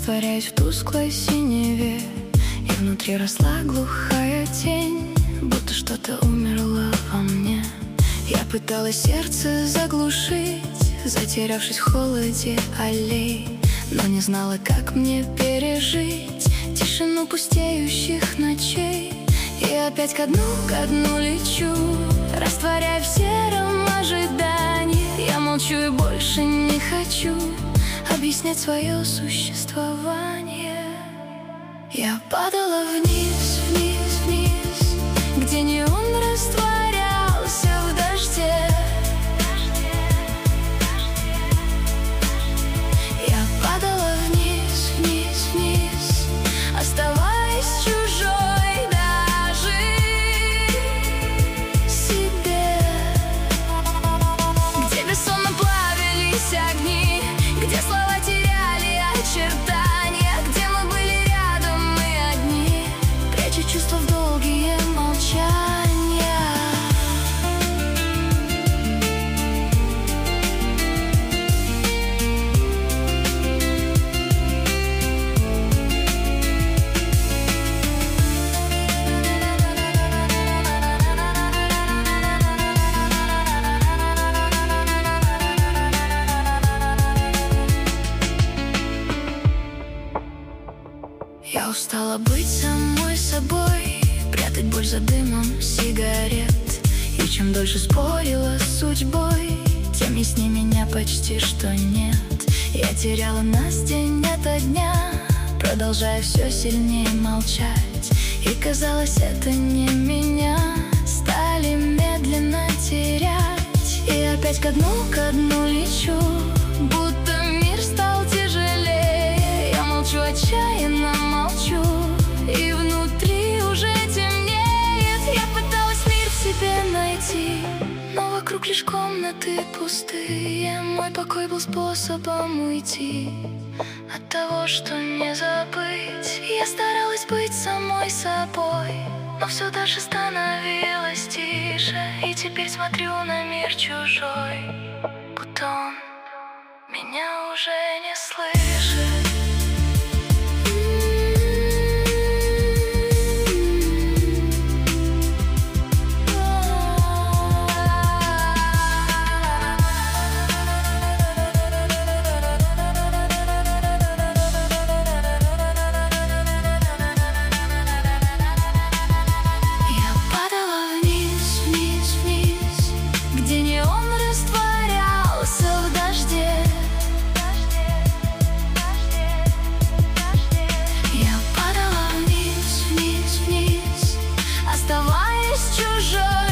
растворяясь в тусклой синеве, и внутри росла глухая тень, будто что-то умерло во мне. Я пыталась сердце заглушить, затерявшись в холоде аллей, но не знала, как мне пережить тишину пустеющих ночей. И опять ко дну лечу, растворяя в сером ожидании. Я молчу и больше не хочу объяснять свое существование. Я падала вниз, вниз, вниз, где неон растворялся в дожде. Я падала вниз, вниз, вниз, оставаясь чужой даже себе. Где бессонно плавились огни, где слова теряли очертания, где мы были рядом и одни, пряча чувства в долгие молчания. Я устала быть самой собой, прятать боль за дымом сигарет. И чем дольше спорила с судьбой, тем яснее меня почти что нет. Я теряла нас день ото дня, продолжая все сильнее молчать. И казалось, это не меня стали медленно терять. И опять ко дну лечу, будто мир стал тяжелее. Я молчу, отчаянно молчу, и внутри уже темнеет. Я пыталась мир в себе найти, но вокруг лишь комнаты пустые. Мой покой был способом уйти от того, что не забыть. Я старалась быть самой собой, но все дальше становилось тише. И теперь смотрю на мир чужой, будто он меня уже не слышит. Оставаясь чужой.